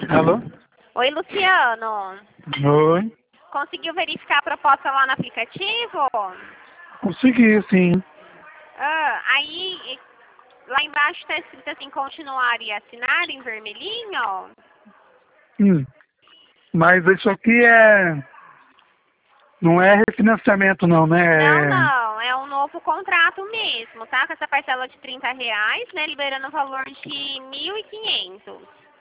Alô? Oi, Luciano. Oi. Conseguiu verificar a proposta lá no aplicativo? Consegui, sim. Aí, lá embaixo está escrito assim, continuar e assinar em vermelhinho. Mas isso aqui não é refinanciamento não, Não, né? não, é um novo contrato mesmo, tá? Com essa parcela de R$ 30, né? Liberando o valor de 1.500.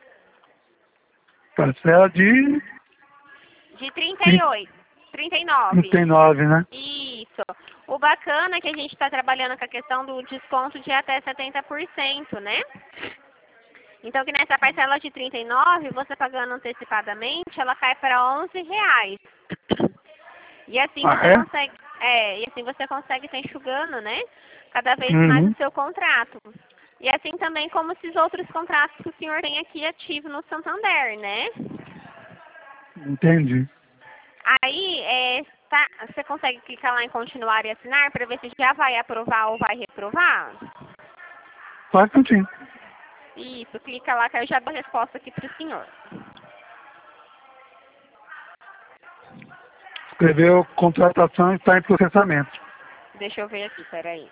Parcela de De 38, 39. 39, né? Isso. O bacana é que a gente está trabalhando com a questão do desconto de até 70%, né? Então, que nessa parcela de 39, você pagando antecipadamente, ela cai para R$ 11. E assim Ah, você é? consegue, e assim você consegue estar enxugando, né? Cada vez mais Uhum. o seu contrato. E assim também como esses outros contratos que o senhor tem aqui ativo no Santander, né? Entendi. Aí, você consegue clicar lá em continuar e assinar para ver se já vai aprovar ou vai reprovar? Só que sim. Isso, clica lá que eu já dou a resposta aqui para o senhor. Escreveu contratação e está em processamento. Deixa eu ver aqui, peraí.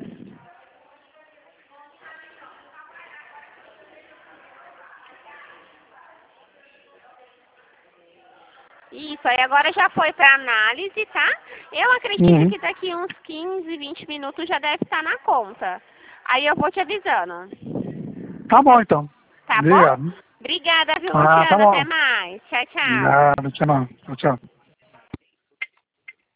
Isso, aí agora já foi para análise, tá? Eu acredito que daqui uns 15, 20 minutos já deve estar na conta. Aí eu vou te avisando. Tá bom, então. Tá bom? Obrigado. Obrigada, viu, Ah, tá Luciana? Até bom. mais. Tchau, tchau. Obrigado. Tchau. Tchau.